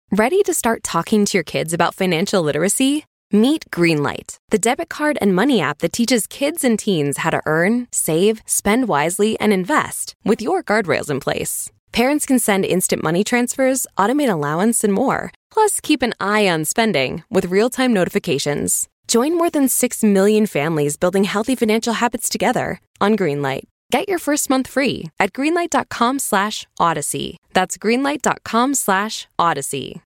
Ready to start talking to your kids about financial literacy? Meet Greenlight, the debit card and money app that teaches kids and teens how to earn, save, spend wisely, and invest with your guardrails in place. Parents can send instant money transfers, automate allowance, and more. Plus, keep an eye on spending with real-time notifications. Join more than 6 million families building healthy financial habits together on Greenlight. Get your first month free at greenlight.com/Odyssey. That's greenlight.com/Odyssey.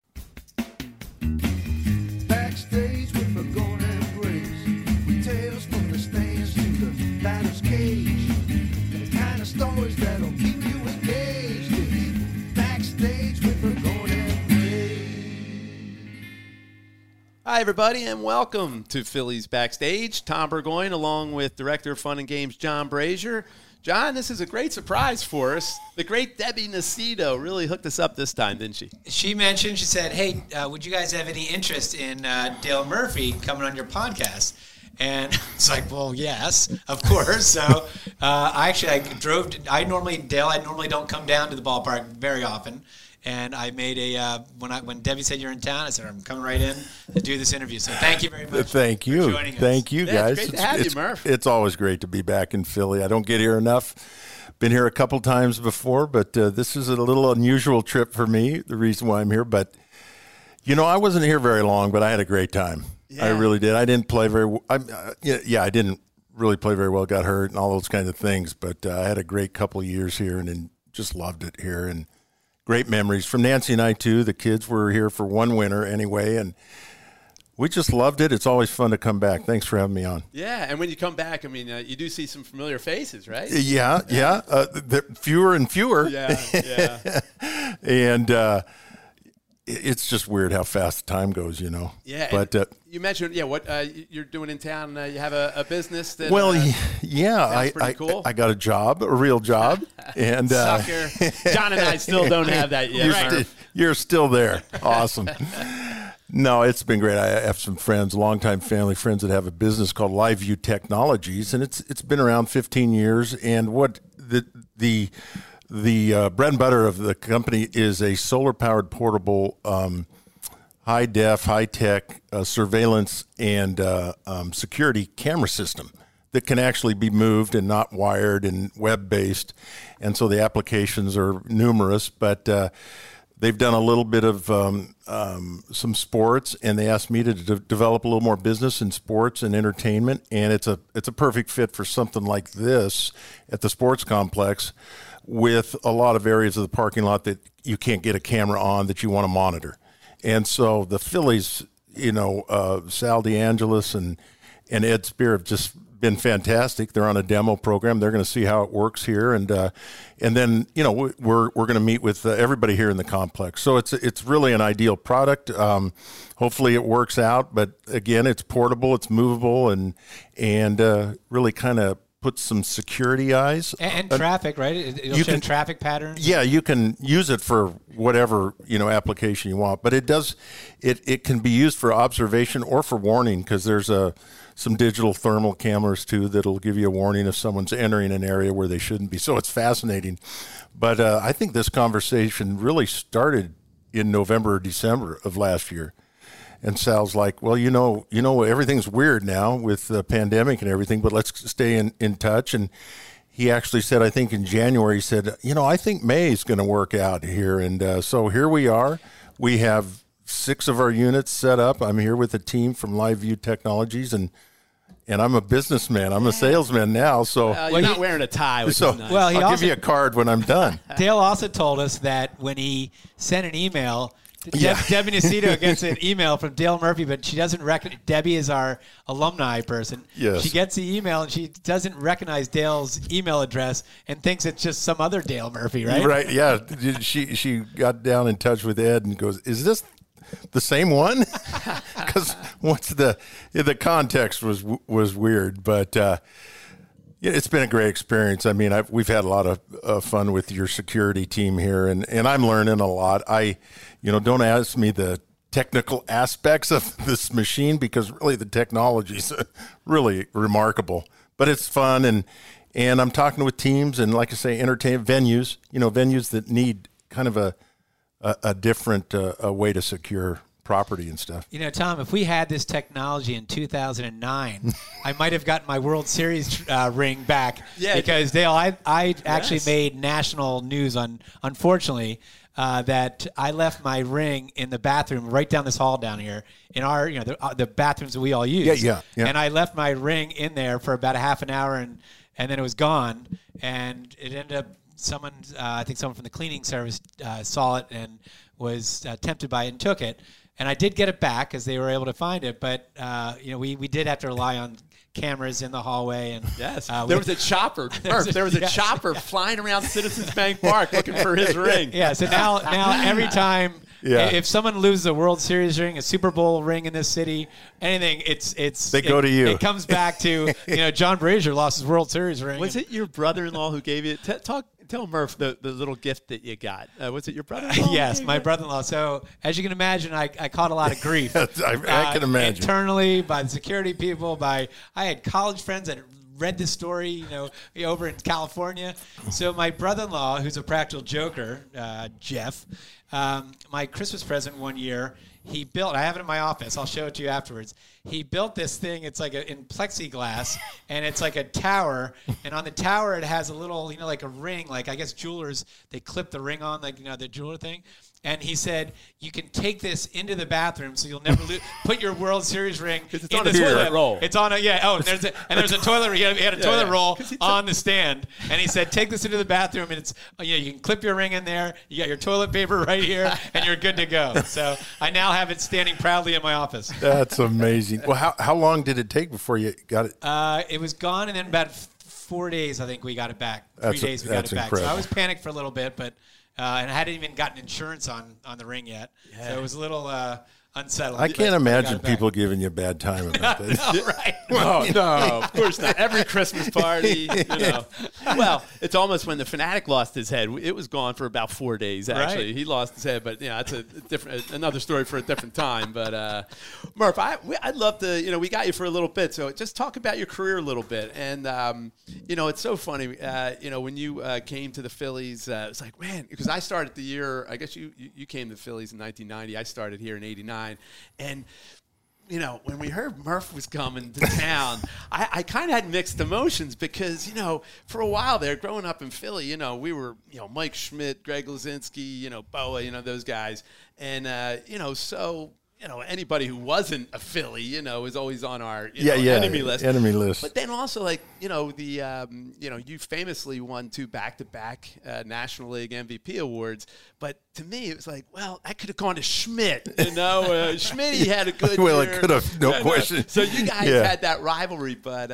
Backstage with the golden grace, with tales from the stands to the batter's cage, the kind of stories that'll keep you engaged. Backstage with the golden grace. Hi, everybody, and welcome to Phillies Backstage. Tom Burgoyne, along with Director of Fun and Games, John Brazier. John, this is a great surprise for us. The great Debbie Nacito really hooked us up this time, didn't she? She said, hey, would you guys have any interest in Dale Murphy coming on your podcast? And it's like, well, yes, of course. So I normally don't come down to the ballpark very often. And I made when Debbie said you're in town, I said, I'm coming right in to do this interview. So thank you very much. Thank you. For joining us. Thank you, guys. It's great to have you, Murph. It's always great to be back in Philly. I don't get here enough. Been here a couple times before, but this is a little unusual trip for me, the reason why I'm here. But, I wasn't here very long, but I had a great time. Yeah. I really did. I didn't play very well. I didn't really play very well, got hurt and all those kinds of things. But I had a great couple of years here and then just loved it here. And great memories from Nancy and I, too. The kids were here for one winter anyway, and we just loved it. It's always fun to come back. Thanks for having me on. Yeah, and when you come back, you do see some familiar faces, right? Yeah. Fewer and fewer. Yeah. And it's just weird how fast the time goes, Yeah, but you mentioned, what you're doing in town. You have a business that. Well, pretty cool. I got a real job, and sucker. John and I still don't have that yet. You're still there. Awesome. No, it's been great. I have some friends, longtime family friends, that have a business called LiveView Technologies, and it's been around 15 years. And what the bread and butter of the company is a solar-powered portable high-def, high-tech surveillance and security camera system that can actually be moved and not wired and web-based. And so the applications are numerous, but they've done a little bit of some sports, and they asked me to develop a little more business in sports and entertainment. And it's a perfect fit for something like this at the sports complex, with a lot of areas of the parking lot that you can't get a camera on that you want to monitor. And so the Phillies, Sal DeAngelis and Ed Spear have just been fantastic. They're on a demo program. They're going to see how it works here. And then, we're going to meet with everybody here in the complex. So it's really an ideal product. Hopefully it works out. But again, it's portable, it's movable, and really kind of put some security eyes and traffic, right? It'll show traffic patterns. Yeah, you can use it for whatever application you want, but it can be used for observation or for warning, because there's some digital thermal cameras too that'll give you a warning if someone's entering an area where they shouldn't be. So it's fascinating. But I think this conversation really started in November or December of last year. And Sal's like, well, everything's weird now with the pandemic and everything, but let's stay in touch. And he actually said, I think in January, he said, I think May is going to work out here. And so here we are. We have 6 of our units set up. I'm here with a team from LiveView Technologies, and I'm a businessman. I'm a salesman now. So you're not wearing a tie, which is nice. Well, I'll give you a card when I'm done. Dale also told us that when he sent an email, Debbie Nacito gets an email from Dale Murphy, but she doesn't recognize. Debbie is our alumni person. Yes. She gets the email, and she doesn't recognize Dale's email address and thinks it's just some other Dale Murphy, right? Right, yeah. She got down in touch with Ed and goes, is this the same one? Because the context was weird, but it's been a great experience. I mean, we've had a lot of fun with your security team here, and I'm learning a lot. Don't ask me the technical aspects of this machine, because really the technology is really remarkable. But it's fun, and I'm talking with teams and, like I say, entertainment venues. Venues that need kind of a a different way to secure property and stuff. You know, Tom, if we had this technology in 2009, I might have gotten my World Series ring back. Yeah. Because, Dale, I actually made national news unfortunately, that I left my ring in the bathroom right down this hall down here in our, the bathrooms that we all use. Yeah. And I left my ring in there for about a half an hour, and then it was gone. And it ended up I think someone from the cleaning service saw it and was tempted by it and took it. And I did get it back because they were able to find it. But, we did have to rely on cameras in the hallway. And yes, there was a chopper. There was a chopper flying around Citizens Bank Park looking for his ring. Yeah, so now every time if someone loses a World Series ring, a Super Bowl ring in this city, anything, they go to you. It comes back to John Brazier lost his World Series ring. Was it your brother-in-law who gave you? Tell Murph the little gift that you got. Was it your brother-in-law? Yes, my brother-in-law. So as you can imagine, I caught a lot of grief. I can imagine. Internally, by the security people, I had college friends that read this story, over in California. So my brother-in-law, who's a practical joker, Jeff, my Christmas present one year, he built, I have it in my office, I'll show it to you afterwards. He built this thing, it's like in plexiglass, and it's like a tower, and on the tower it has a little, like a ring, like I guess jewelers, they clip the ring on, like, the jeweler thing. And he said, you can take this into the bathroom so you'll never put your World Series ring it's in on the a toilet toilet roll. It's on there's a toilet. He had a toilet roll on the stand, and he said, take this into the bathroom, and it's you can clip your ring in there. You got your toilet paper right here, and you're good to go. So I now have it standing proudly in my office. That's amazing. Well, how long did it take before you got it? It was gone, and then about 4 days, I think we got it back. 3 days we got it back. Incredible. So I was panicked for a little bit, but. And I hadn't even gotten insurance on the ring yet, so it was a little unsettling. I can't imagine people giving you a bad time about that. No, right? No, of course not. Every Christmas party, Well, it's almost when the Fanatic lost his head. It was gone for about 4 days. Actually, Right. He lost his head, but that's another story for a different time. But Murph, I'd love to. We got you for a little bit, so just talk about your career a little bit. And it's so funny. When you came to the Phillies, it's like, man, because I started the year. I guess you came to the Phillies in 1990. I started here in '89. And, when we heard Murph was coming to town, I kind of had mixed emotions because, for a while there, growing up in Philly, we were, Mike Schmidt, Greg Luzinski, Boa, those guys. And, anybody who wasn't a Philly, was always on our enemy list. Enemy list. But then also, you famously won 2 back-to-back National League MVP awards. But to me, it was like, well, I could have gone to Schmidt. Schmidt, he had a good well, year. it could have, no question. So you guys had that rivalry, but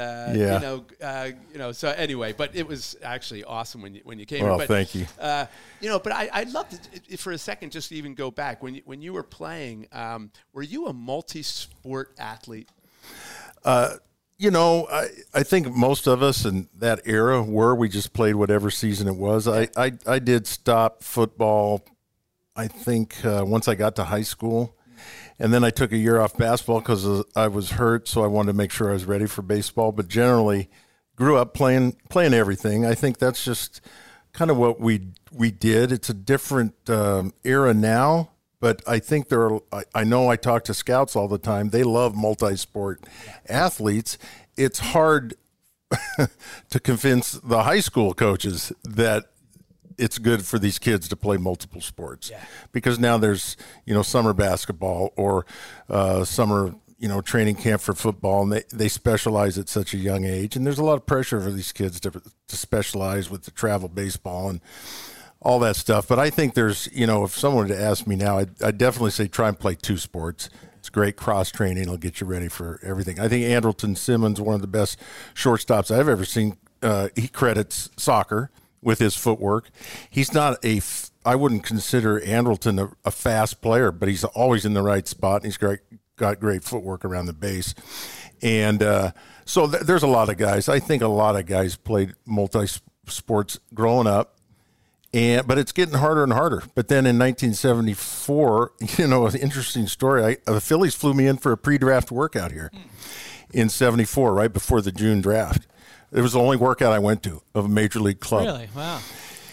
So anyway, but it was actually awesome when you came. Well, but, thank you. But I'd love to, for a second, just even go back when you were playing. Were you a multi-sport athlete? I think most of us in that era we just played whatever season it was. I did stop football, I think, once I got to high school. And then I took a year off basketball because I was hurt, so I wanted to make sure I was ready for baseball. But generally, grew up playing everything. I think that's just kind of what we did. It's a different era now. But I think I know I talk to scouts all the time. They love multi-sport athletes. It's hard to convince the high school coaches that it's good for these kids to play multiple sports because now there's, summer basketball or summer, training camp for football, and they specialize at such a young age. And there's a lot of pressure for these kids to specialize with the travel baseball and all that stuff. But I think there's, if someone were to ask me now, I'd definitely say try and play 2 sports. It's great cross-training. It'll get you ready for everything. I think Andrelton Simmons, one of the best shortstops I've ever seen, he credits soccer with his footwork. He's not I wouldn't consider Andrelton a fast player, but he's always in the right spot, and he's got great footwork around the base. And so there's a lot of guys. I think a lot of guys played multi-sports growing up. But it's getting harder and harder. But then in 1974, an interesting story. The Phillies flew me in for a pre-draft workout here in 74, right before the June draft. It was the only workout I went to of a major league club. Really? Wow.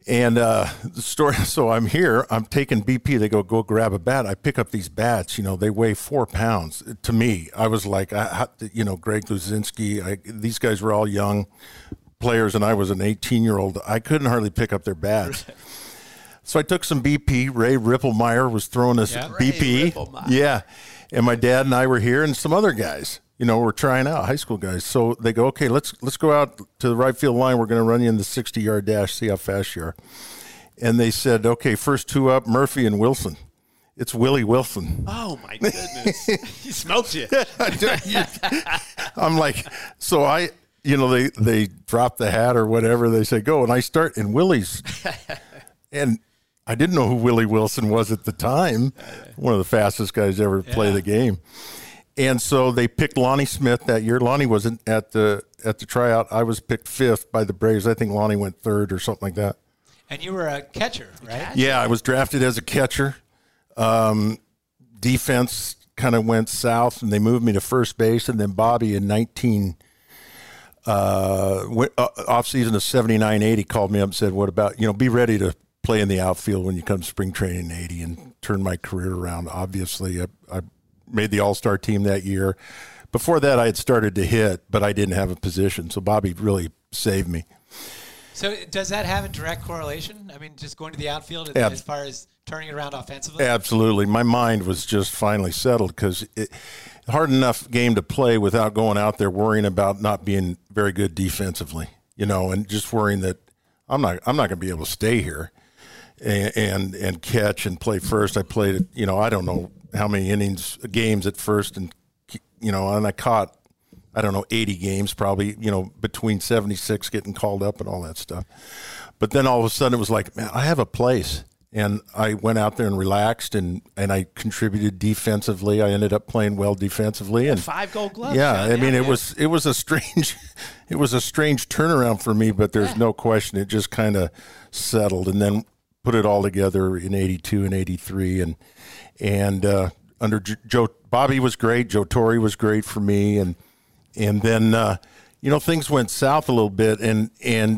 And the story, so I'm here, I'm taking BP, they go grab a bat. I pick up these bats, they weigh 4 pounds. To me, I was like, Greg Luzinski, these guys were all young players, and I was an 18-year-old. I couldn't hardly pick up their bats. So I took some BP. Ray Ripplemeyer was throwing us BP. Yeah. And my dad and I were here, and some other guys, we're trying out, high school guys. So they go, okay, let's go out to the right field line. We're going to run you in the 60-yard dash, see how fast you are. And they said, okay, first two up, Murphy and Wilson. It's Willie Wilson. Oh, my goodness. He smoked you. I'm like, so they drop the hat or whatever. They say, go. And I start, and Willie's, and I didn't know who Willie Wilson was at the time. One of the fastest guys ever to play the game. And so they picked Lonnie Smith that year. Lonnie wasn't at the tryout. I was picked 5th by the Braves. I think Lonnie went 3rd or something like that. And you were a catcher, right? Yeah, I was drafted as a catcher. Defense kind of went south, and they moved me to first base. And then Bobby in off-season of 79-80 called me up and said, what about, be ready to play in the outfield when you come to spring training in 80, and turn my career around. Obviously, I made the All-Star team that year. Before that, I had started to hit, but I didn't have a position. So Bobby really saved me. So does that have a direct correlation? I mean, just going to the outfield as far as turning it around offensively? Absolutely. My mind was just finally settled, because hard enough game to play without going out there worrying about not being very good defensively, and just worrying that I'm not going to be able to stay here and catch and play first. I played, I don't know how many games at first, and I caught, 80 games probably, between 76 getting called up and all that stuff. But then all of a sudden it was like, man, I have a place. And I went out there and relaxed, and I contributed defensively. I ended up playing well defensively, and 5 Gold Gloves. Yeah, I mean, it was a strange turnaround for me, but there's no question it just kind of settled, and then put it all together in 82 and 83, and under Joe, Bobby was great. Joe Torre was great for me, and then things went south a little bit, and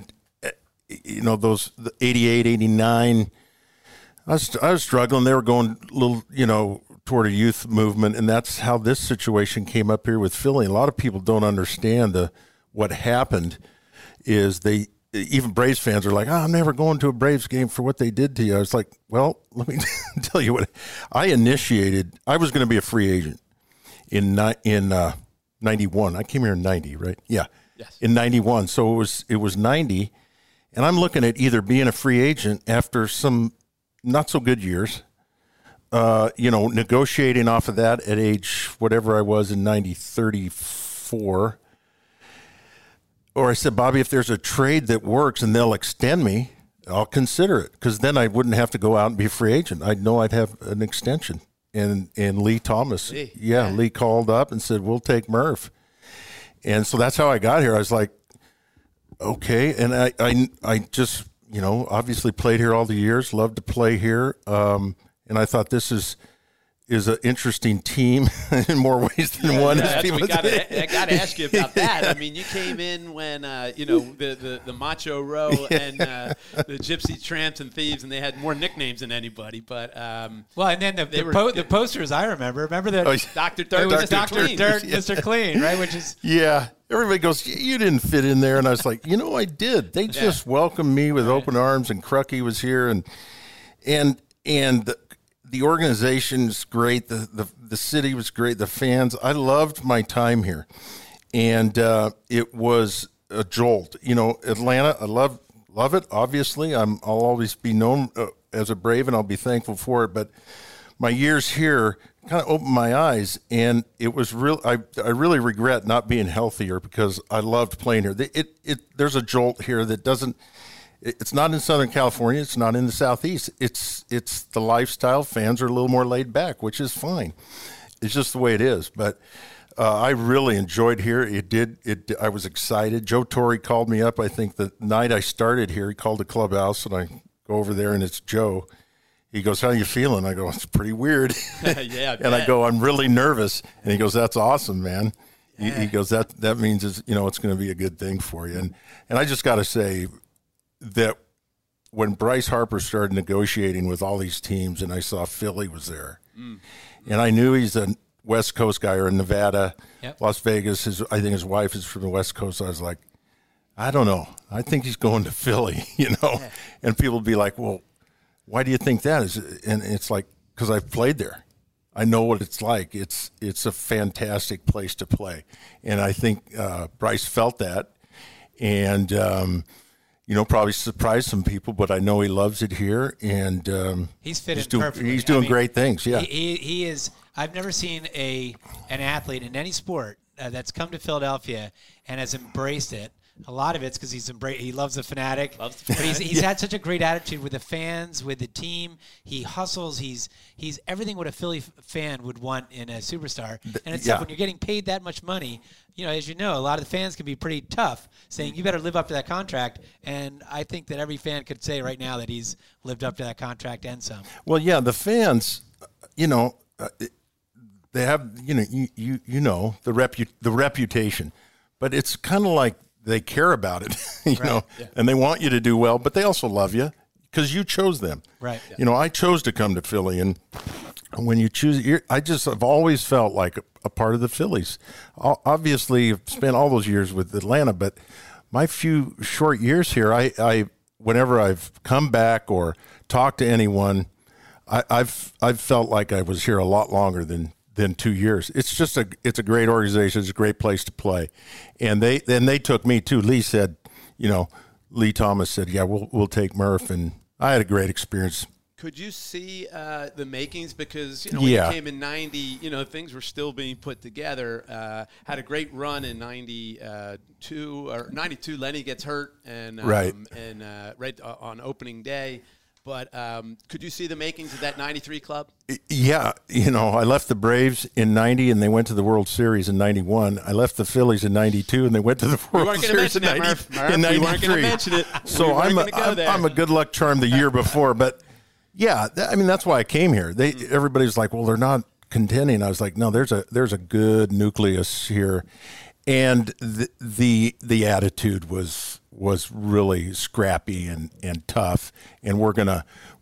those 88, 89. I was struggling. They were going a little, toward a youth movement, and that's how this situation came up here with Philly. A lot of people don't understand what happened is even Braves fans are like, I'm never going to a Braves game for what they did to you. I was like, well, let me tell you what. I was going to be a free agent in 91. I came here in 90, right? Yeah. Yes. In 91. So it was 90, and I'm looking at either being a free agent after some not so good years, negotiating off of that at age whatever I was in 34. Or I said, Bobby, if there's a trade that works and they'll extend me, I'll consider it, because then I wouldn't have to go out and be a free agent. I'd know I'd have an extension. And Lee Thomas, Lee called up and said, we'll take Murph. And so that's how I got here. I was like, okay. And I just, obviously played here all the years, loved to play here. And I thought this is an interesting team in more ways than one. I got to ask you about that. I mean, you came in when, the Macho Row and the Gypsy Tramps and Thieves, and they had more nicknames than anybody. But and then the posters I remember that Dr. Dirt, it was Dr. Dirt, Mr. Clean, right? Which is everybody goes, you didn't fit in there, and I was like, I did. They just welcomed me with open arms, and Crucky was here, and the organization's great. The city was great. The fans. I loved my time here, and it was a jolt. Atlanta. I love it. Obviously, I'll always be known as a Brave, and I'll be thankful for it. But my years here kind of opened my eyes, and it was real. I really regret not being healthier, because I loved playing here. There's a jolt here that doesn't. It's not in Southern California. It's not in the Southeast. It's the lifestyle. Fans are a little more laid back, which is fine. It's just the way it is. But I really enjoyed here. I was excited. Joe Torre called me up, I think the night I started here. He called the clubhouse, and I go over there, and it's Joe. He goes, how are you feeling? I go, it's pretty weird. And I go, I'm really nervous. And he goes, that's awesome, man. He goes, that means it's going to be a good thing for you. And I just got to say that when Bryce Harper started negotiating with all these teams, and I saw Philly was there, and I knew he's a West Coast guy, or in Nevada, Las Vegas. I think his wife is from the West Coast. I was like, I don't know. I think he's going to Philly, And people would be like, well, why do you think that? And it's like, because I've played there. I know what it's like. It's a fantastic place to play. And I think Bryce felt that. And, probably surprised some people, but I know he loves it here. And he's fit in perfectly. He's doing great things, yeah. He is. I've never seen an athlete in any sport that's come to Philadelphia and has embraced it. A lot of it's because he loves the Fanatic. But he's had such a great attitude with the fans, with the team. He hustles. He's everything what a Philly fan would want in a superstar. And it's like when you're getting paid that much money, as you know, a lot of the fans can be pretty tough, saying you better live up to that contract. And I think that every fan could say right now that he's lived up to that contract and some. Well, yeah, the fans, they have, the reputation, but it's kind of like they care about it, and they want you to do well, but they also love you because you chose them. Right. I chose to come to Philly, and when you choose, I've always felt like a part of the Phillies. Obviously, I've spent all those years with Atlanta, but my few short years here, I whenever I've come back or talked to anyone, I've felt like I was here a lot longer than 2 years. It's a great organization. It's a great place to play. And they took me too. Lee Thomas said, yeah, we'll take Murph. And I had a great experience. Could you see the makings? Because, when you came in 90, things were still being put together. Had a great run in 92 or 92. Lenny gets hurt and right on opening day. But could you see the makings of that 93 club? Yeah. I left the Braves in 90, and they went to the World Series in 91. I left the Phillies in 92, and they went to the World Series in 93. We weren't going to mention it. So I'm a good luck charm the year before. But, yeah, that's why I came here. Everybody's like, well, they're not contending. I was like, no, there's a good nucleus here. And the attitude was really scrappy and tough, and we're gonna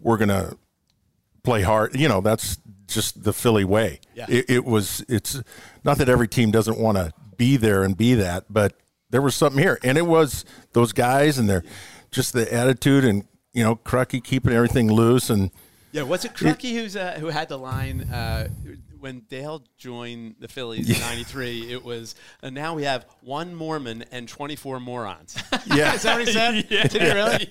play hard. That's just the Philly way. Yeah. It's not that every team doesn't want to be there and be that, but there was something here, and it was those guys and just the attitude and Crucky keeping everything loose and. Yeah, was it Crucky who had the line when Dale joined the Phillies in '93? It was now we have one Mormon and 24 morons. Yeah, is that what he said? Yeah. Did he really?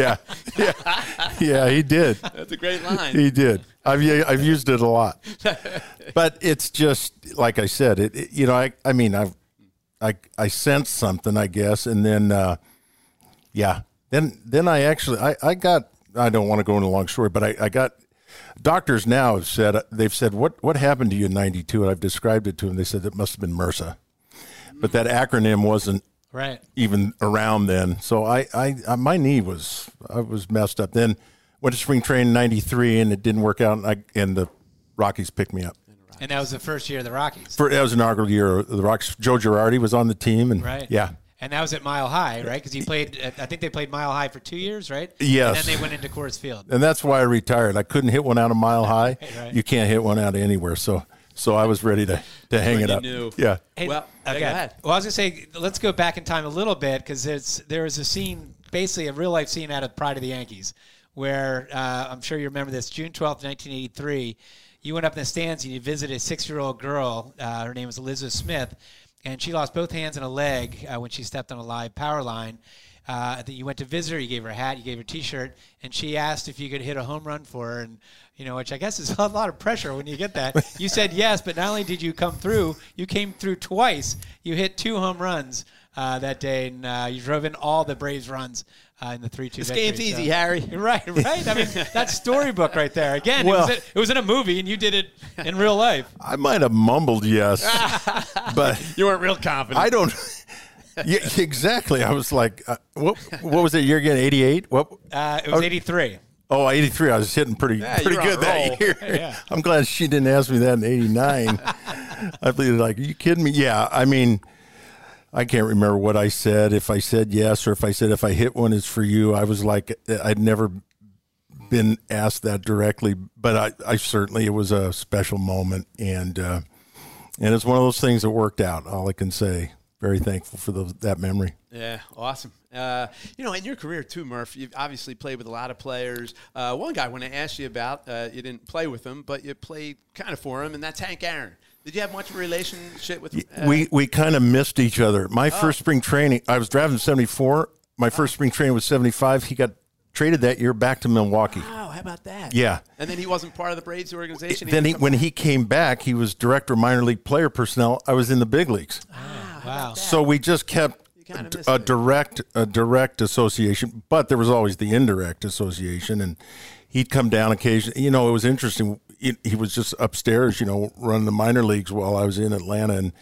Yeah, he did. That's a great line. He did. I've used it a lot, but it's just like I said. I sensed something, I guess, and then Then I actually I got. I don't want to go into a long story, but I got doctors now they've said what happened to you in '92, and I've described it to them. They said it must have been MRSA, but that acronym wasn't even around then. So my knee was messed up. Then went to spring training in '93, and it didn't work out, and the Rockies picked me up. And that was the first year of the Rockies. That was the inaugural year of the Rockies. Joe Girardi was on the team, and yeah. And that was at Mile High, right? Because he played. I think they played Mile High for 2 years, right? Yes. And then they went into Coors Field. And that's why I retired. I couldn't hit one out of Mile High. Right. You can't hit one out of anywhere. So I was ready to hang it up. Knew. Yeah. Hey, go ahead. Well, I was going to say, let's go back in time a little bit because there was a scene, basically a real life scene out of Pride of the Yankees, where I'm sure you remember this. June 12th, 1983. You went up in the stands and you visited a 6-year-old girl. Her name was Elizabeth Smith. And she lost both hands and a leg when she stepped on a live power line. You went to visit her. You gave her a hat. You gave her a T-shirt. And she asked if you could hit a home run for her. And, which I guess is a lot of pressure when you get that. You said yes, but not only did you come through, you came through twice. You hit 2 home runs that day, and you drove in all the Braves runs in the 3-2 victory. This game's easy, Harry. Right. I mean, that's storybook right there. Again, it was in a movie, and you did it in real life. I might have mumbled yes, but you weren't real confident. I don't. Yeah, exactly. I was like, what was it year again? 88? What? It was 83. Oh, 83. I was hitting pretty good that year. Yeah. I'm glad she didn't ask me that in 89. I'd be like, are you kidding me? Yeah, I mean, I can't remember what I said, if I said yes or if I said if I hit one, it's for you. I was like, I'd never been asked that directly, but I certainly, it was a special moment, and it's one of those things that worked out. All I can say, very thankful for that memory. Yeah, awesome. In your career too, Murph, you've obviously played with a lot of players. One guy I want to ask you about, you didn't play with him, but you played kind of for him, and that's Hank Aaron. Did you have much of a relationship with him? We kind of missed each other. My first spring training, I was drafted in 74. My first spring training was 75. He got traded that year back to Milwaukee. Wow, how about that? Yeah. And then he wasn't part of the Braves organization? When he came back, he was director of minor league player personnel. I was in the big leagues. Wow. So we just kept a direct association, but there was always the indirect association, and he'd come down occasionally. It was interesting. He was just upstairs, running the minor leagues while I was in Atlanta, and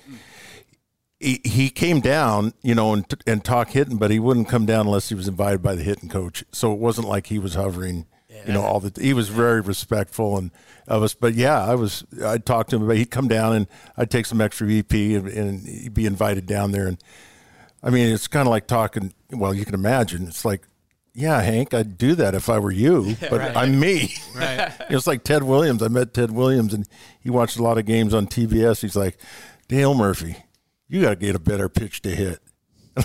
he came down, and talk hitting, but he wouldn't come down unless he was invited by the hitting coach. So it wasn't like he was hovering, he was very respectful of us. But yeah, I'd talk to him, but he'd come down and I'd take some extra VP and he'd be invited down there. And I mean, it's kind of like talking, well, you can imagine, it's like, yeah, Hank, I'd do that if I were you, but right. I'm me. Right. It's like Ted Williams. I met Ted Williams, and he watched a lot of games on TBS. He's like, Dale Murphy, you got to get a better pitch to hit. And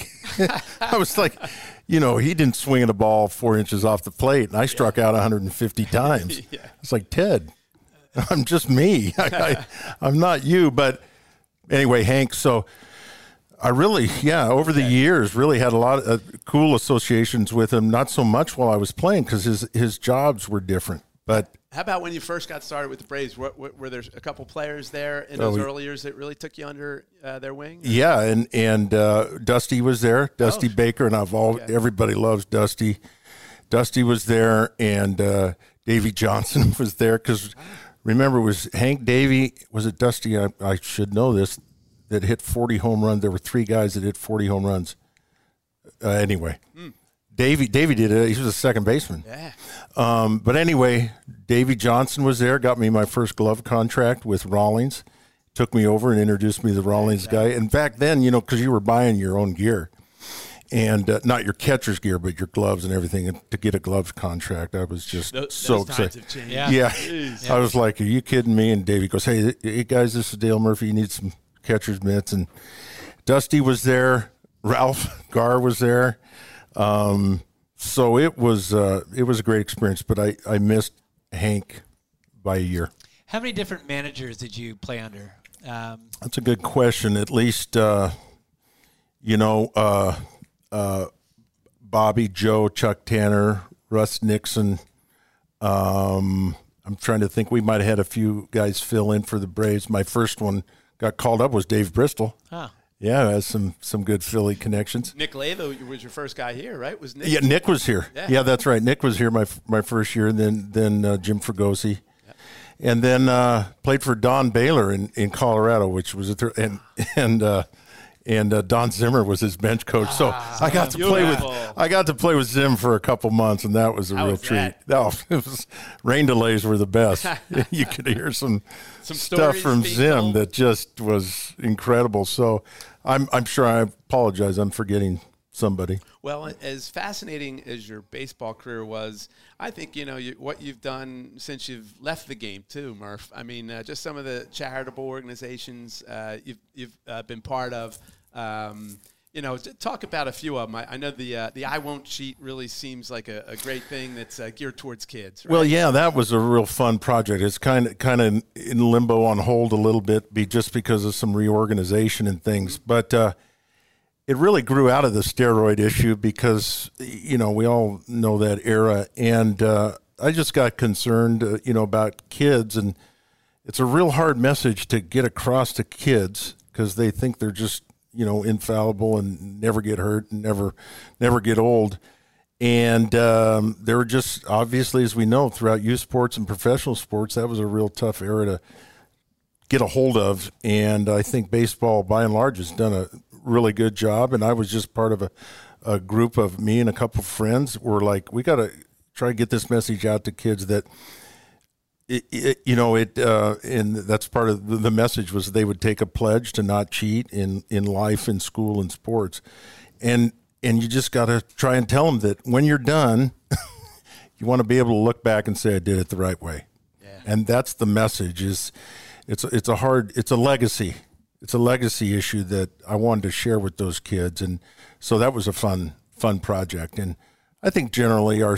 I was like, he didn't swing at a ball 4 inches off the plate, and I struck out 150 times. It's like, Ted, I'm just me. I'm not you. But anyway, Hank, so I really, over the years, really had a lot of cool associations with him. Not so much while I was playing because his jobs were different. But how about when you first got started with the Braves? Were there a couple players there in those early years that really took you under their wing? Yeah, and Dusty was there, Dusty Baker, and everybody loves Dusty. Dusty was there, and Davey Johnson was there because remember, it was Hank, Davey, was it Dusty? I should know this. That hit 40 home runs. There were 3 guys that hit 40 home runs. Anyway, Davey did it. He was a second baseman. Yeah. But anyway, Davey Johnson was there. Got me my first glove contract with Rawlings. Took me over and introduced me to the Rawlings guy. And back then, because you were buying your own gear, and not your catcher's gear, but your gloves and everything. And to get a gloves contract, I was just so excited. Yeah. I was like, "Are you kidding me?" And Davey goes, "Hey guys, this is Dale Murphy. You need some catcher's mitts." And Dusty was there, Ralph Garr was there, so it was a great experience. But I missed Hank by a year. How many different managers did you play under? That's a good question. At least Bobby, Joe, Chuck Tanner, Russ Nixon. I'm trying to think. We might have had a few guys fill in for the Braves. My first one got called up was Dave Bristol. Huh. Yeah, has some good Philly connections. Nick Lavo was your first guy here, right? Was Nick? Yeah, Nick was here. Yeah, that's right. Nick was here my first year, and then Jim Fregosi. Yeah. And then played for Don Baylor in Colorado, which was and Don Zimmer was his bench coach. So I got to play with Zim for a couple months, and that was a real treat. Rain delays were the best. You could hear some stuff from Zim that just was incredible. So I'm sure, I apologize, I'm forgetting somebody. Well, as fascinating as your baseball career was, I think, what you've done since you've left the game too, Murph. I mean, just some of the charitable organizations you've been part of. Talk about a few of them. I know the I Won't Cheat really seems like a great thing that's geared towards kids. Right? Well, yeah, that was a real fun project. It's kind of in limbo, on hold a little bit, just because of some reorganization and things. But it really grew out of the steroid issue because, we all know that era. And I just got concerned, about kids. And it's a real hard message to get across to kids because they think they're just, infallible and never get hurt and never get old. And there were just, obviously, as we know, throughout youth sports and professional sports, that was a real tough era to get a hold of. And I think baseball, by and large, has done a really good job. And I was just part of a group of me and a couple of friends were like, we got to try to get this message out to kids that and that's part of the message was they would take a pledge to not cheat in life, in school, and sports, and you just got to try and tell them that when you're done, you want to be able to look back and say I did it the right way, and that's the message. It's a legacy. It's a legacy issue that I wanted to share with those kids, and so that was a fun project. And I think generally our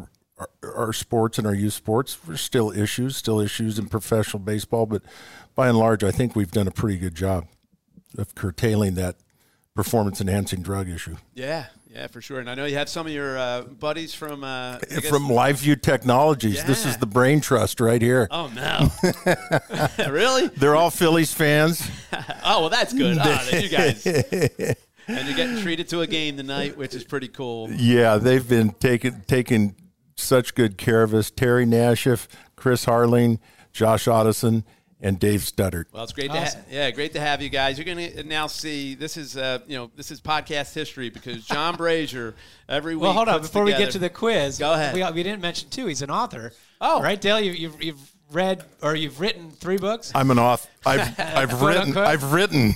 sports and our youth sports, there's still issues in professional baseball, but by and large, I think we've done a pretty good job of curtailing that performance-enhancing drug issue. Yeah, for sure. And I know you have some of your buddies from LiveView Technologies. Yeah. This is the brain trust right here. Oh, no. Really? They're all Phillies fans. Oh, well, that's good. Then you guys. And you're getting treated to a game tonight, which is pretty cool. Yeah, they've been taking such good care of us. Terry Nashif, Chris Harling, Josh Otteson, and Dave Studdert. Well, it's great great to have you guys. You're going to now see this is podcast history because John Brazier every week. Well, hold on before we get to the quiz. Go ahead. We didn't mention too. He's an author. Oh, right, Dale. You've read or you've written 3 books. I'm an author. I've written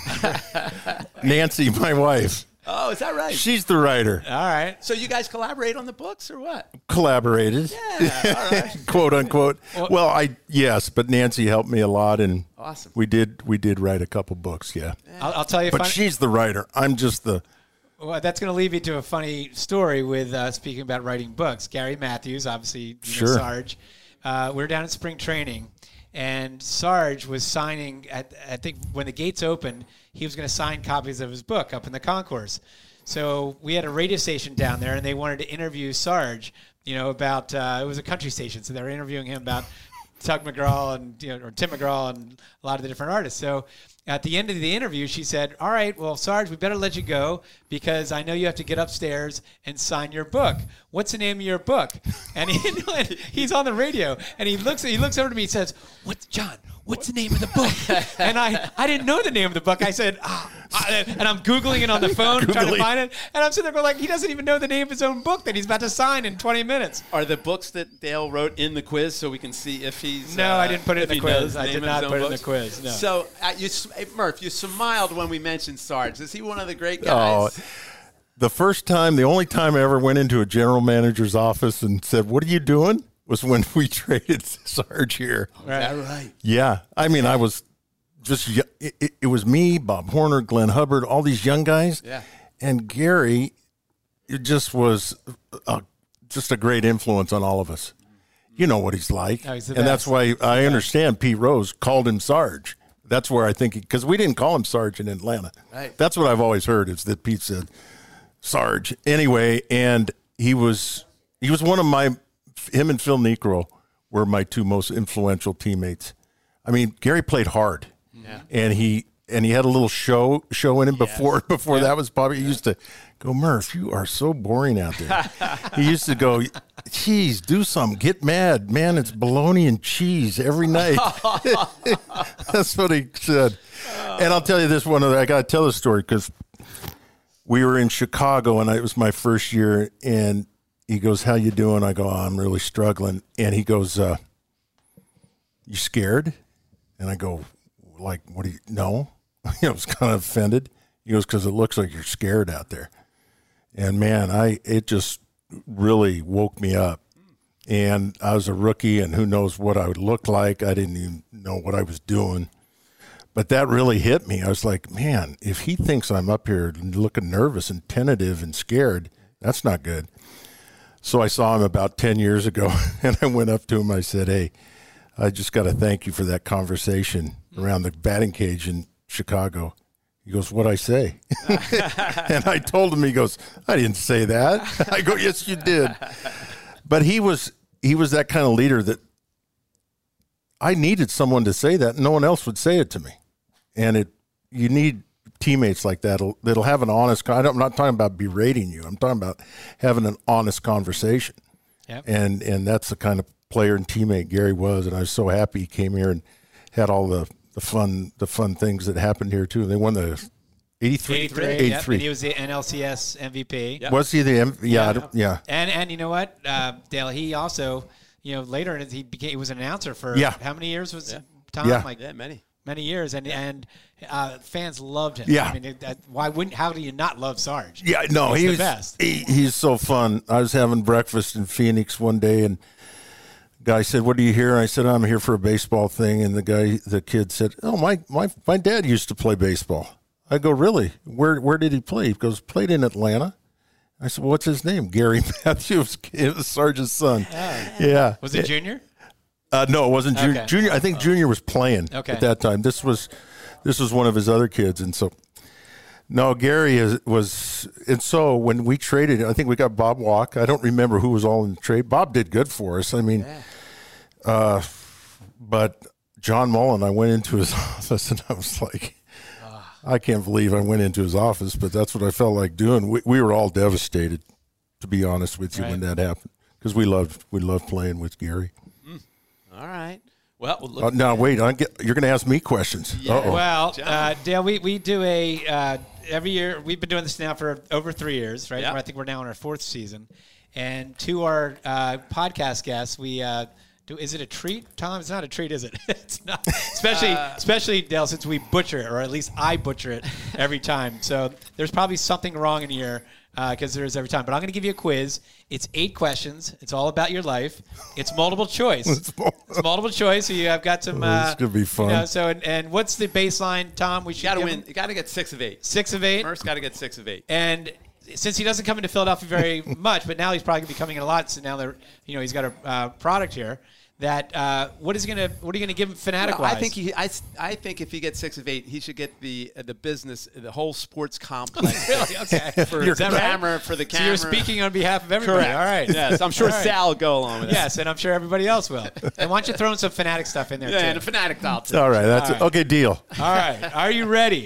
Nancy, my wife. Oh, is that right? She's the writer. All right. So you guys collaborate on the books or what? Collaborated. Yeah, all right. Quote unquote. Well, yes, but Nancy helped me a lot, and awesome. We did write a couple books. Yeah. I'll tell you. But she's the writer. I'm just the. Well, that's going to lead me to a funny story with speaking about writing books. Gary Matthews, obviously, sure. Sarge. We were down at spring training, and Sarge was signing I think when the gates opened, he was going to sign copies of his book up in the concourse. So we had a radio station down there, and they wanted to interview Sarge, about it was a country station, so they were interviewing him about Tug McGraw and or Tim McGraw and a lot of the different artists. So at the end of the interview, she said, "All right, well, Sarge, we better let you go because I know you have to get upstairs and sign your book. What's the name of your book?" And he's on the radio, and he looks over to me and says, John, what's the name of the book?" And I didn't know the name of the book. I said, and I'm Googling it on the phone, trying to find it. And I'm sitting there going like, he doesn't even know the name of his own book that he's about to sign in 20 minutes. Are the books that Dale wrote in the quiz so we can see if he's... No, I didn't put it in the quiz. I did not put it in the quiz, no. So, Murph, you smiled when we mentioned Sarge. Is he one of the great guys? Oh, the only time I ever went into a general manager's office and said, "What are you doing?" was when we traded Sarge here. Right. Is that right? Yeah. I mean, I was just, it was me, Bob Horner, Glenn Hubbard, all these young guys. Yeah. And Gary, it just was just a great influence on all of us. You know what he's like. Oh, he's the and best. That's why I understand Pete Rose called him Sarge. That's where I think, because we didn't call him Sarge in Atlanta. Right. That's what I've always heard is that Pete said Sarge. Anyway, and he was one of him and Phil Niekro were my 2 most influential teammates. I mean, Gary played hard, and he had a little show in him before that was probably. He used to go, "Murph, you are so boring out there." He used to go, "Geez, do something, get mad, man. It's bologna and cheese every night." That's what he said. And I'll tell you this one other. I got to tell this story because we were in Chicago, and it was my first year, and he goes, "How you doing?" I go, "I'm really struggling." And he goes, "You scared?" And I go, "Like, what do you know?" I was kind of offended. He goes, "Because it looks like you're scared out there." And man, it just really woke me up. And I was a rookie, and who knows what I would look like. I didn't even know what I was doing. But that really hit me. I was like, man, if he thinks I'm up here looking nervous and tentative and scared, that's not good. So I saw him about 10 years ago, and I went up to him. I said, "Hey, I just got to thank you for that conversation around the batting cage in Chicago." He goes, "What'd I say?" And I told him, he goes, "I didn't say that." I go, "Yes, you did." But he was that kind of leader that I needed someone to say that. No one else would say it to me. And you need teammates like that that'll have an honest. I'm not talking about berating you. I'm talking about having an honest conversation. Yep. And that's the kind of player and teammate Gary was. And I was so happy he came here and had all the fun things that happened here too. They won the 83. Yep. And he was the NLCS MVP. Yep. Was he the MVP? Yeah. And you know what, Dale? He also later he was an announcer for how many years was Tom? Yeah. Like many years, and fans loved him. Yeah. I mean, how do you not love Sarge? Yeah, no, He's he's the best. He's so fun. I was having breakfast in Phoenix one day, and guy said, "What are you here?" I said, "I'm here for a baseball thing." And the kid said, "Oh, my dad used to play baseball." I go, "Really? Where did he play?" He goes, "Played in Atlanta." I said, "Well, what's his name?" Gary Matthews. It was Sarge's son. Yeah. Was it Junior? No, it wasn't Junior. Okay. Junior. I think Junior was playing at that time. This was one of his other kids, and so. No, Gary was, and so when we traded, I think we got Bob Walk. I don't remember who was all in the trade. Bob did good for us. I mean, but John Mullen, I went into his office and I was like, I can't believe I went into his office, but that's what I felt like doing. We were all devastated, to be honest with you, when that happened, because we loved playing with Gary. All right. Well, now wait, you're going to ask me questions. Yeah. Well, Dale, we do every year. We've been doing this now for over 3 years, right? Yeah. I think we're now in our 4th season. And to our podcast guests, we do. Is it a treat, Tom? It's not a treat, is it? It's not. Especially Dale, since we butcher it, or at least I butcher it every time. So there's probably something wrong in here. Because there is every time. But I'm going to give you a quiz. It's 8 questions. It's all about your life. It's multiple choice. It's multiple choice. So I've got some. This could be fun. And what's the baseline, Tom? We should got to win. You got to get 6 of 8. 6 of 8. First, got to get 6 of 8. And since he doesn't come into Philadelphia very much, but now he's probably going to be coming in a lot. So now that he's got a product here. That what are you going to give him fanatic wise? I think if he gets 6 of 8, he should get the business, the whole sports complex. Really? Okay. For the camera, for the camera. So you're speaking on behalf of everybody. Correct. All right. Yes, I'm sure Sal will go along with that. Yes, and I'm sure everybody else will. And why don't you throw in some fanatic stuff in there too? And a fanatic doll too. All right, that's okay. Deal. All right, are you ready?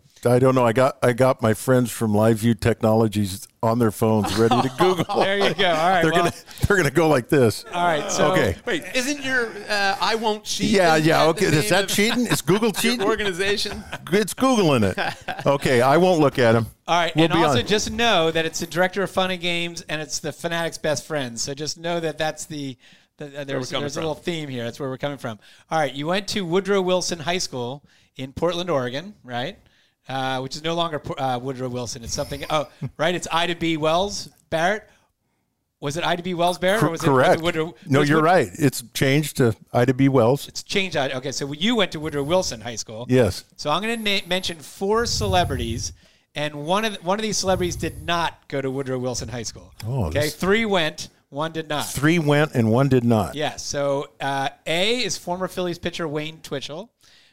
I don't know. I got my friends from LiveView Technologies on their phones ready to Google. There you go. All right, they're gonna go like this. All right. So okay. Wait, isn't your I won't cheat? Yeah. Okay. Is that cheating? Is Google cheating? Your organization? It's Googling it. Okay. I won't look at them. All right. And also just know that it's the director of Fun and Games and it's the Fanatics' best friends. So just know that that's there's a little theme here. That's where we're coming from. All right. You went to Woodrow Wilson High School in Portland, Oregon, right? Which is no longer Woodrow Wilson. It's something. Oh, right. It's Ida B. Wells Barrett. Was it Ida B. Wells Barrett? Or was correct. It Woodrow? No, you're right. It's changed to Ida B. Wells. It's changed. Okay, so you went to Woodrow Wilson High School. Yes. So I'm going to mention 4 celebrities, and one of these celebrities did not go to Woodrow Wilson High School. Oh, okay. 3 went. 1 did not. 3 went and 1 did not. Yes. So A is former Phillies pitcher Wayne Twitchell.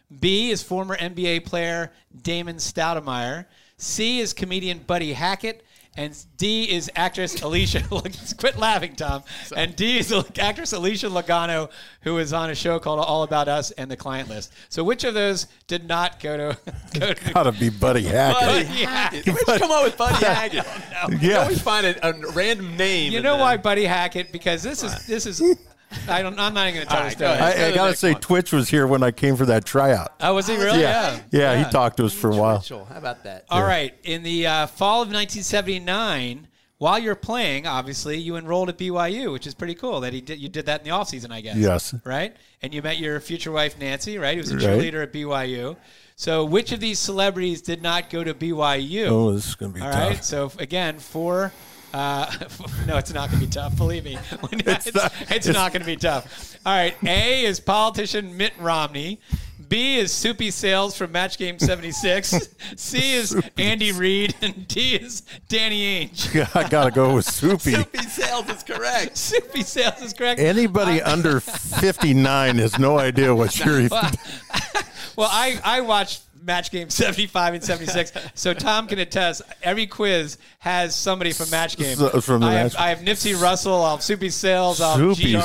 B is former NBA player Damon Stoudemire. C is comedian Buddy Hackett. And D is actress Alicia. Quit laughing, Tom. And D is actress Alicia Logano, who is on a show called All About Us and The Client List. So which of those did not go to? Gotta be Buddy Hackett. Buddy Hackett. Where'd you come up with Buddy Hackett? You always find a random name. You know why Buddy Hackett? Because this is. I'm not even going to tell the story. I got to say, Twitch was here when I came for that tryout. Oh, was he really? Yeah, he talked to us for a while. How about that? All right. In the fall of 1979, while you're playing, obviously, you enrolled at BYU, which is pretty cool that you did that in the offseason, I guess. Yes. Right? And you met your future wife, Nancy, right? Who was a cheerleader at BYU. So which of these celebrities did not go to BYU? Oh, this is going to be tough. All right. So, again, 4... no, it's not going to be tough. Believe me, it's not going to be tough. All right. A is politician Mitt Romney. B is Soupy Sales from Match Game 76. C is Andy Reid. And D is Danny Ainge. I got to go with Soupy. Soupy Sales is correct. Soupy Sales is correct. Anybody under 59 has no idea what you're... Well, I watched Match Game 75 and 76, so Tom can attest. Every quiz has somebody from Match Game. I have Nipsey Russell, I'll have Soupy Sales, I'll have Gene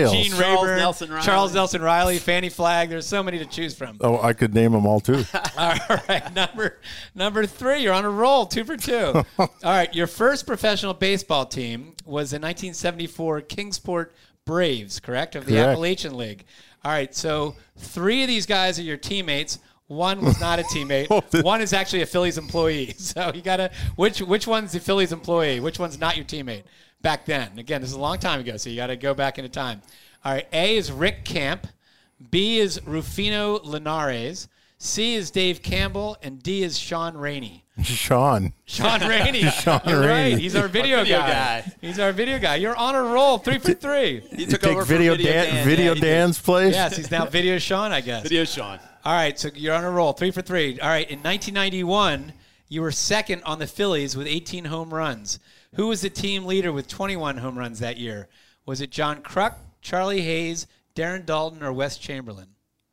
Rayburn, Charles Nelson Riley, Fannie Flagg. There's so many to choose from. Oh, I could name them all too. All right, number 3, you're on a roll, 2 for 2. All right, your first professional baseball team was the 1974 Kingsport Braves, correct, of the Appalachian League. All right, so 3 of these guys are your teammates. 1 was not a teammate. 1 is actually a Phillies employee. So you gotta which one's the Phillies employee? Which one's not your teammate? back then. Again, this is a long time ago, so you got to go back into time. All right, A is Rick Camp, B is Rufino Linares, C is Dave Campbell, and D is Sean Rainey. Sean Rainey. Sean You're right. Rainey. He's our video guy. He's our video guy. You're on a roll, 3 for 3. He took take over Video for Dan. Video Yeah, he did. Dan's place. Yes, he's now Video Sean, I guess. Video Sean. All right, so you're on a roll, 3 for 3. All right, in 1991, you were second on the Phillies with 18 home runs. Who was the team leader with 21 home runs that year? Was it John Kruk, Charlie Hayes, Darren Dalton, or Wes Chamberlain?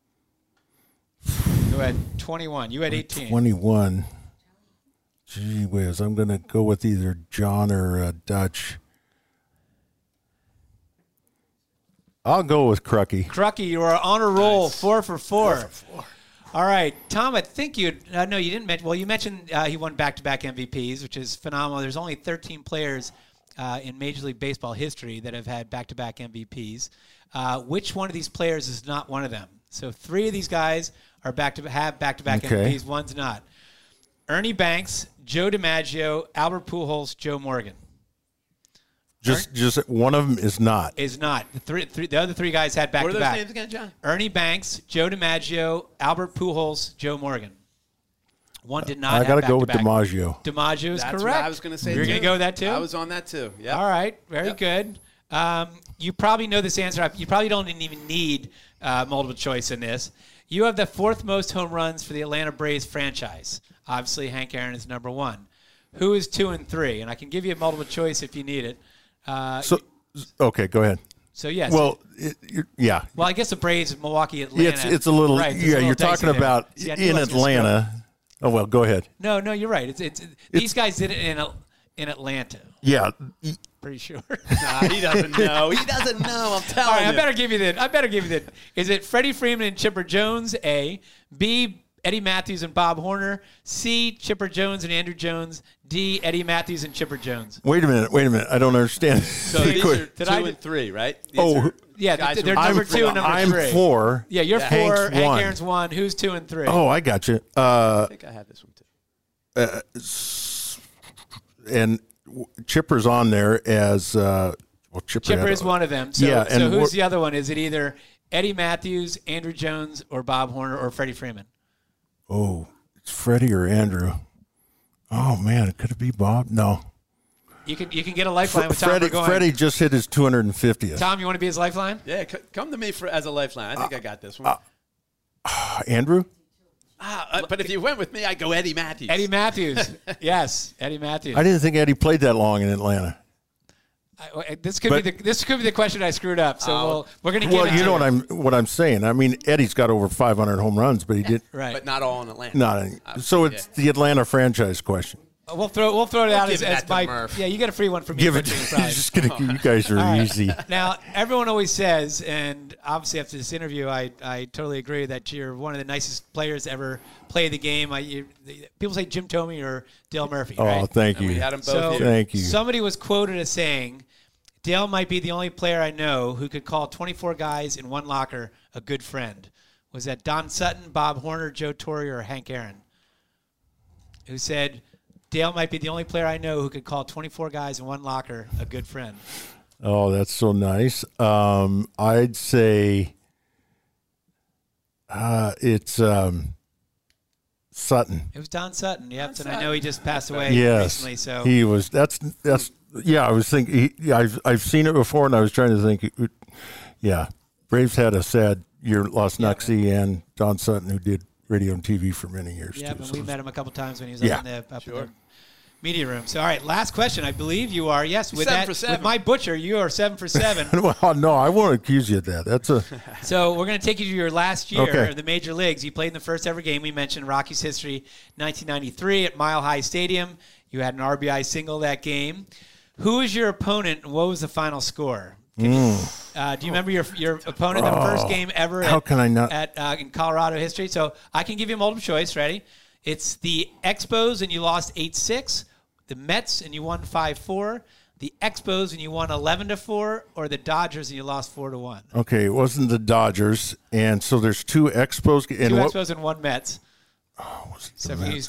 Who had 21? You had 18. 21. Gee whiz, I'm going to go with either John or Dutch. I'll go with Crucky. Crucky, you are on a roll, 4 for 4. All right, Tom, I think you no, you didn't mention. Well, you mentioned he won back-to-back MVPs, which is phenomenal. There's only 13 players in Major League Baseball history that have had back-to-back MVPs. Which one of these players is not one of them? So 3 of these guys are have back-to-back Okay. MVPs. One's not. Ernie Banks, Joe DiMaggio, Albert Pujols, Joe Morgan. Just one of them is not. Is not. The other 3 guys had What are those back-to-back. names again, John? Ernie Banks, Joe DiMaggio, Albert Pujols, Joe Morgan. One did not I have got to go with back-to-back. DiMaggio. DiMaggio is That's correct. what I was going to say. You're too. going to go with that too? I was on that too. Yeah. All right. Very good. You probably know this answer. You probably don't even need multiple choice in this. You have the 4th most home runs for the Atlanta Braves franchise. Obviously, Hank Aaron is number 1. Who is 2 and 3? And I can give you a multiple choice if you need it. Okay, go ahead. So, yes. Well, yeah. Well, I guess the Braves, Milwaukee, Atlanta. It's a little, right, it's a yeah, little you're dicey talking there. about See, I knew I in was gonna screw up. Atlanta. Oh, well, go ahead. No, you're right. These guys did it in Atlanta. Yeah. Pretty sure. Nah, he doesn't know. He doesn't know. I'm telling All right, you. I better give you that. Is it Freddie Freeman and Chipper Jones? A. B. Eddie Matthews and Bob Horner. C. Chipper Jones and Andrew Jones. D. Eddie Matthews and Chipper Jones. Wait a minute. I don't understand. So these are 2 and 3, right? These are Yeah, guys they're who are number number 2 and number I'm 3. 4. Yeah, you're Yeah. 4. Hank's Hank 1. Aaron's 1. Who's 2 and 3? Oh, I got you. I think I have this one too. And Chipper's on there as Chipper Chipper is one of them. So, Yeah, so and who's we're- the other one? Is it either Eddie Matthews, Andrew Jones, or Bob Horner, or Freddie Freeman? Oh, it's Freddie or Andrew. Oh man, could it be Bob? No. You can get a lifeline with Tom Burgoyne. Freddie just hit his 250th. Tom, you want to be his lifeline? Yeah, come to me as a lifeline. I think I got this one. Andrew? But if you went with me, I'd go Eddie Matthews. Eddie Matthews. Yes, Eddie Matthews. I didn't think Eddie played that long in Atlanta. This could be the question I screwed up. So we're going to get Well, into you know it. what I'm saying. I mean, Eddie's got over 500 home runs, but he did Right. But not all in Atlanta. not any. So it's the Atlanta franchise question. We'll throw it out give as that to my Murph. Yeah, you get a free one from me. Give for it. being prize. Just kidding. You guys are easy. Now, everyone always says, and obviously after this interview, I totally agree that you're one of the nicest players to ever play the game. People say Jim Thome or Dale Murphy. Oh, right? thank And we you. had them both So here. Thank you. somebody was quoted as saying, Dale might be the only player I know who could call 24 guys in one locker a good friend. Was that Don Sutton, Bob Horner, Joe Torre, or Hank Aaron? Who said, Dale might be the only player I know who could call 24 guys in one locker a good friend. Oh, that's so nice. I'd say it's Sutton. It was Don Sutton, yep. And I know he just passed away Yes, recently. So he was. That's. Yeah, I was thinking. I've seen it before, and I was trying to think. Yeah, Braves had a sad year. Lost Nuxie and Don Sutton, who did radio and TV for many years yeah, too. but So we it was- met him a couple times when he was Yeah. up in the media room. So all right, last question. I believe you are with 7 for 7. with my butcher. You are 7 for 7. Well, no, I won't accuse you of that. That's a. So we're going to take you to your last year Okay. of the major leagues. You played in the first ever game we mentioned, Rockies history, 1993 at Mile High Stadium. You had an RBI single that game. Who was your opponent, and what was the final score? Do you remember your opponent in the first game ever? How can I not? In Colorado history? So I can give you multiple choice. Ready? It's the Expos, and you lost 8-6. The Mets, and you won 5-4. The Expos, and you won 11-4, or the Dodgers, and you lost 4-1. Okay, it wasn't the Dodgers, and so there's 2 Expos. And Two what, Expos and 1 Mets. was it the So if you Mets? use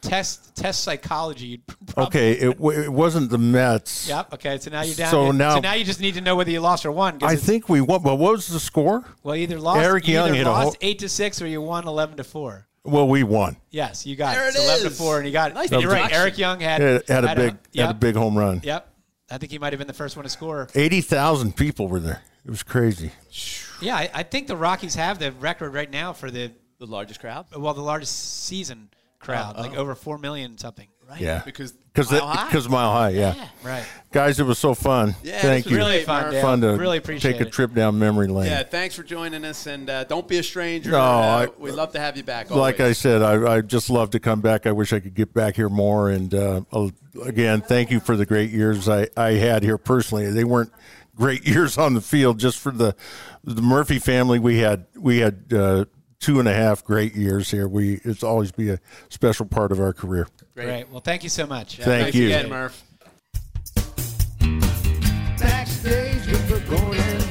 test psychology. You'd probably, Okay, it wasn't the Mets. Yep. Okay. So now you're down. So so now- now you just need to know whether you lost or won. 'cause I it's- think we won. But what was the score? Well, either lost. Eric you Young either hit a lost whole- 8-6 or you won 11-4. Well, we won. Yes, you got There it. it So 11 to is. 4, and you got it. Nice You're right. deduction. Eric Young had Had a big home run. Yep. I think he might have been the first one to score. 80,000 people were there. It was crazy. Yeah, I think the Rockies have the record right now for the largest crowd. the largest season crowd, like over 4 million something. Right. Yeah, Because because Mile High. Yeah. Right. Guys, it was so fun. Yeah, Thank this was you. Really fun, Dale. Fun to Really appreciate take a it. trip down memory lane. Yeah, thanks for joining us, and don't be a stranger. No, we'd love to have you back. Like I always. said, I just love to come back. I wish I could get back here more. And again, thank you for the great years I had here personally. They weren't great years on the field. Just for the Murphy family, we had 2.5 great years here. It's always be a special part of our career. Great. Well, thank you so much. Yeah, Thank thanks you. again, Murph. Backstage with Burgoyne and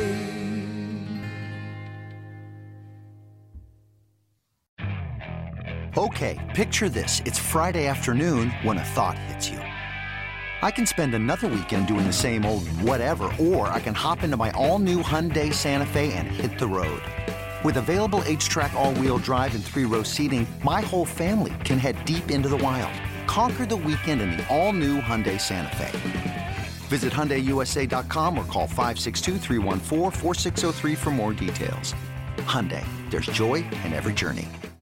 Bray. Okay, picture this. It's Friday afternoon when a thought hits you. I can spend another weekend doing the same old whatever, or I can hop into my all-new Hyundai Santa Fe and hit the road. With available H-Track all-wheel drive and 3-row seating, my whole family can head deep into the wild. Conquer the weekend in the all-new Hyundai Santa Fe. Visit HyundaiUSA.com or call 562-314-4603 for more details. Hyundai, there's joy in every journey.